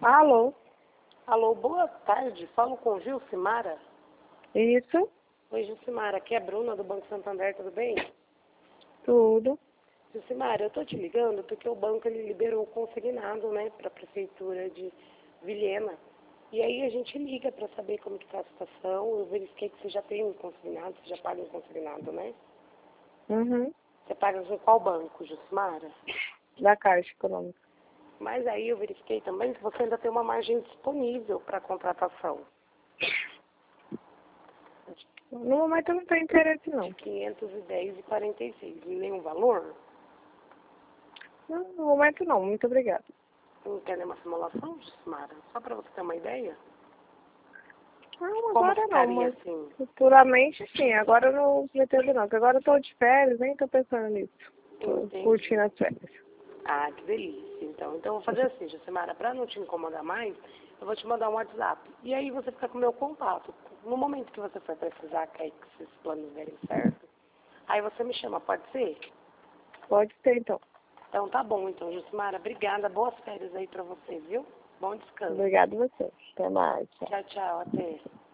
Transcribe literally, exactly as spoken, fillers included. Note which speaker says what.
Speaker 1: Alô?
Speaker 2: Alô, boa tarde. Falo com Gilcimara.
Speaker 1: Isso?
Speaker 2: Oi, Gilcimara. Aqui é a Bruna do Banco Santander, tudo bem?
Speaker 1: Tudo.
Speaker 2: Gilcimara, eu tô te ligando porque o banco ele liberou o consignado, né, para a prefeitura de Vilhena. E aí a gente liga para saber como que tá a situação. Eu verifiquei que você já tem um consignado, você já paga um consignado, né?
Speaker 1: Uhum.
Speaker 2: Você paga em qual banco, Gilcimara?
Speaker 1: Da Caixa Econômica.
Speaker 2: Mas aí eu verifiquei também que você ainda tem uma margem disponível para contratação.
Speaker 1: No momento eu não tenho interesse, não.
Speaker 2: De quinhentos e dez reais e quarenta e seis centavos. Nenhum valor?
Speaker 1: Não, no momento não. Muito obrigada.
Speaker 2: Não quer nenhuma simulação, Gilcimara? Só para você ter uma ideia?
Speaker 1: Não,
Speaker 2: Como
Speaker 1: agora não,
Speaker 2: ficaria
Speaker 1: mas
Speaker 2: assim?
Speaker 1: futuramente sim. Agora eu não pretendo não, porque agora eu tô de férias, nem tô pensando nisso. Tô
Speaker 2: Entendi.
Speaker 1: curtindo as férias.
Speaker 2: Ah, que delícia. Então, então eu vou fazer assim, Gilcimara, para não te incomodar mais, eu vou te mandar um WhatsApp. E aí você fica com o meu contato. No momento que você for precisar, que aí que esses planos derem certo, aí você me chama, pode ser?
Speaker 1: Pode ser, então.
Speaker 2: Então tá bom, então, Gilcimara, obrigada. Boas férias aí para você, viu? Bom descanso.
Speaker 1: Obrigada a você. Até mais. Tchau.
Speaker 2: Tchau, tchau, até.